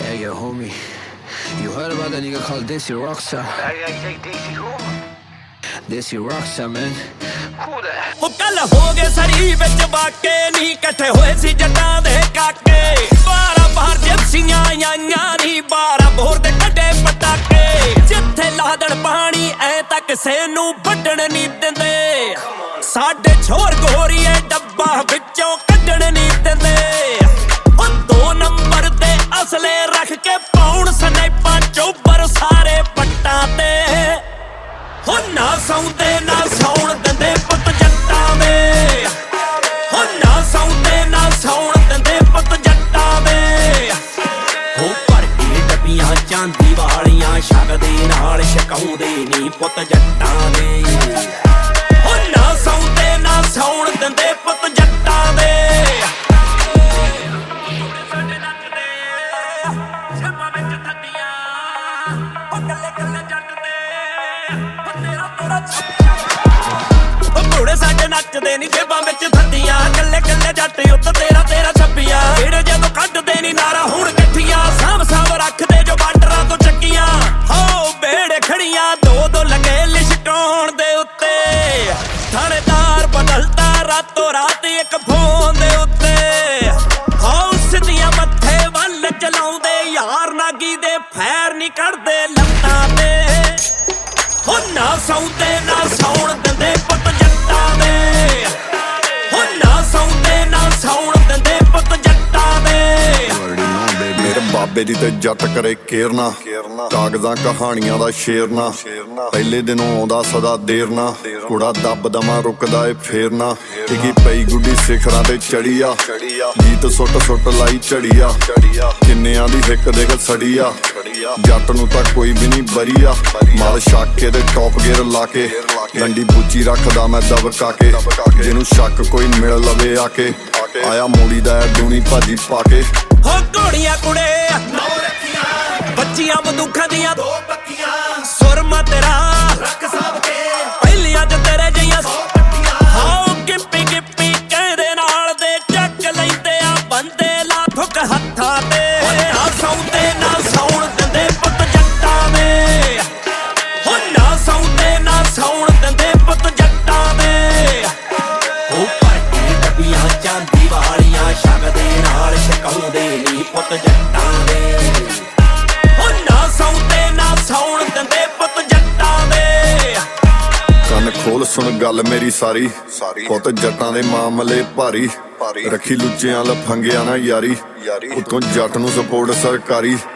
Hey, yo, homie, you heard about that nigga called Desi Rockstar? Hey, Desi who? Desi Rockstar, man. Who that? ਉਹ ਕੱਲ ਹੋ ਗਏ ਸਰੀ ਵਿੱਚ ਵਾਕੇ ਨੀ ਇਕੱਠੇ ਹੋਏ ਸੀ ਜੱਟਾਂ ਦੇ ਕਾਕੇ 12 ਬਾਹਰ ਜਿਪਸੀਆਂ ਆਈਆਂ ਨੀ 12 ਬੋਰ ਦੇ ਕੱਢੇ ਪਟਾਕੇ ਜਿੱਥੇ ਲਾਦਣ ਪਾਣੀ ਐ ਤਾਂ ਕਿਸੇ ਨੂੰ ਵੱਢਣ ਨੀ ਦਿੰਦੇ ਸਾਡੇ ਛੋਰ ਗੋਰੀਏ ਡੱਬਾ ਵਿੱਚੋਂ ਕੱਢਣ ਨੀ ਦਿੰਦੇ ਉਹ 2 ਨੰਬਰ ਤੇ ਅਸਲੇ ਰੱਖ ਕੇ ਪਾਉਣ ਸਨੈਪਾਂ ਚੋਬਰ ਸਾਰੇ ਪੱਟਾਂ ਤੇ ਹੋ ਨਾ ਸੌਂਦੇ ਨਾ ਸੌਣ ਦਿੰਦੇ ਪੁੱਤ ਜੱਟਾਂ ਦੇ ਹੋ ਨਾ ਸੌਂਦੇ ਨਾ ਸੌਣ ਦਿੰਦੇ ਪੁੱਤ ਜੱਟਾਂ ਦੇ ਹੋ ਭਰ ਕੇ ਡੱਬੀਆਂ ਚਾਂਦੀ ਵਾਲੀਆਂ ਛਕਦੇ ਨਾਲ ਛਕਾਉਂਦੇ ਨੀ ਪੁੱਤ ਜੱਟਾਂ ਦੇ ਹੋ ਨਾ ਸੌਂਦੇ ਨਾ ਸੌਣ ਦਿੰਦੇ ਪੁੱਤ ਜੱਟਾਂ ਦੇ ਸਾਡੇ ਨੱਚਦੇ ਛੇਮਾਂ ਵਿੱਚ ਥੱਦੀਆਂ ਉਹ ਕੱਲੇ ਕੱਲੇ ਜੱਟ ਦੇ ਘੋੜੇ ਸਾਡੇ ਨੱਚਦੇ ਨੀ ਜੇਬਾਂ ਵਿੱਚ ਥੱਦੀਆਂ ਕੱਲੇ ਕੱਲੇ ਜੱਟ ਉੱਤ ਤੇਰਾ ਛੱਬੀਆਂ ਜਿਹੜੇ ਜਦੋਂ ਕੱਢਦੇ ਨੀ ਨਾਰਾ ਹੁਣ ਇਕੱਠੀਆਂ ਸਾਂਭ ਰੱਖਦੇ ਜੋ ਬਾਰਡਰਾਂ ਤੋਂ ਚੱਕੀਆਂ ਹੋ ਬੇੜੇ ਖੜੀਆਂ ਦੋ ਲੱਗੇ ਲਿਸ਼ਟਾਉਣ ਦੇ ਉੱਤੇ ਥਾਣੇਦਾਰ ਬਦਲਦਾ ਰਾਤੋਂ ਰਾਤ ਇੱਕ ਫੋਨ ਦੇ ਉੱਤੇ ਹੋ ਸਿੱਧੀਆਂ ਮੱਥੇ ਵੱਲ ਚਲਾਉਂਦੇ ਯਾਰ ਨਾਗੀ ਦੇ ਫੈਰ ਨੀ ਕੱਢਦੇ ਲੱਤਾਂ ਤੇ ਹੋ ਨਾ ਸੌਂਦੇ ਨਾ ਸੌਣ ਦਿੰਦੇ ਪੁੱਤ ਜੱਟਾਂ ਦੇ ਹੋ ਨਾ ਸੌਂਦੇ ਨਾ ਸੌਣ ਦਿੰਦੇ ਪੁੱਤ ਜੱਟਾਂ ਦੇ ਮੇਰੇ ਬਾਬੇ ਦੀ ਤੇ ਜੱਟ ਕਰੇ ਕੇਰਨਾ ਕਾਗਜ਼ਾਂ ਕਹਾਣੀਆਂ ਦਾ ਸ਼ੇਰਨਾ ਪਹਿਲੇ ਦਿਨੋਂ ਆਉਂਦਾ ਸਦਾ ਦੇਰਨਾ ਕੁੜਾ ਦੱਬ ਦਮਾ ਰੁਕਦਾ ਏ ਫੇਰਨਾ ਟਿਕੀ ਪਈ ਗੁੱਡੀ ਸਿਖਰਾਂ ਤੇ ਚੜੀ ਆ ਗੀਤ ਸੁੱਟ ਲਾਈ ਝੜੀ ਆ ਕਿੰਨਿਆਂ ਦੀ ਹਿੱਕ ਦੇਖ ਸੜੀ ਆ ਜੱਟ ਨੂੰ ਤਾਂ ਕੋਈ ਵੀ ਨਹੀਂ ਬਰੀ ਆ ਮਾਲ ਛਾਕੇ ਦੇ ਟੌਪ ਗੇਅਰ ਲਾ ਕੇ ਡੰਡੀ ਬੂਚੀ ਰੱਖਦਾ ਮੈਂ ਦਬਕਾ ਕੇ ਜਿਹਨੂੰ ਸ਼ੱਕ ਕੋਈ ਮਿਲ ਲਵੇ ਆ ਕੇ ਆਇਆ ਮੋੜੀ ਦਾ ਦੂਣੀ ਭਾਜੀ ਪਾ ਕੇ ਹੋ ਘੋੜੀਆਂ ਕੁੜੇ ਬੱਚੀਆਂ ਬੰਦੂਖਾਂ ਦੀਆਂ 2 ਪੱਕੀਆਂ ਸੁਰਮਾ ਤੇਰਾ ਰੱਖ ਸਾਬ ਕੇ ਪਹਿਲੀਆਂ ਚ ਤੇਰੇ ਜਈਆਂ ਹਾਓ ਗਿੱਪੀ ਕਹਿੰਦੇ ਨਾਲ ਦੇ ਚੱਕ ਲੈਂਦੇ ਆ ਬੰਦੇ ਲਾ ਠੁਕ ਹੱਥਾਂ ਤੇ ਨਾ ਸੌਂਦੇ ਨਾ ਸੌਣ ਦਿੰਦੇ ਪੁੱਤ ਜੱਟਾਂ ਦੇ ਹੋ ਨਾ ਸੌਂਦੇ ਨਾ ਸੌਣ ਦਿੰਦੇ ਪੁੱਤ ਜੱਟਾਂ ਦੇ ਉਹ ਭਰ ਕੇ ਡੱਬੀਆਂ ਚਾਂਦੀ ਵਾਲੀਆਂ ਛਕਦੇ ਨਾਲ ਛਕਾਉਂਦੇ ਨੀ ਪੁੱਤ ਜੱਟਾਂ ਦੇ ਹੋ ਨਾ ਸੌਂਦੇ ਨਾ ਸੌਣ ਦਿੰਦੇ ਪੁੱਤ ਜੱਟਾਂ ਦੇ ਕੰਨ ਖੋਲ ਸੁਣ ਗੱਲ ਮੇਰੀ ਸਾਰੀ ਪੁੱਤ ਜੱਟਾਂ ਦੇ ਮਾਮਲੇ ਭਾਰੀ ਰੱਖੀ ਲੁੱਚਿਆਂ ਲਫੰਗਿਆਂ ਨਾ ਯਾਰੀ ਉਤੋਂ ਜੱਟ ਨੂੰ ਸਪੋਰਟ ਸਰਕਾਰੀ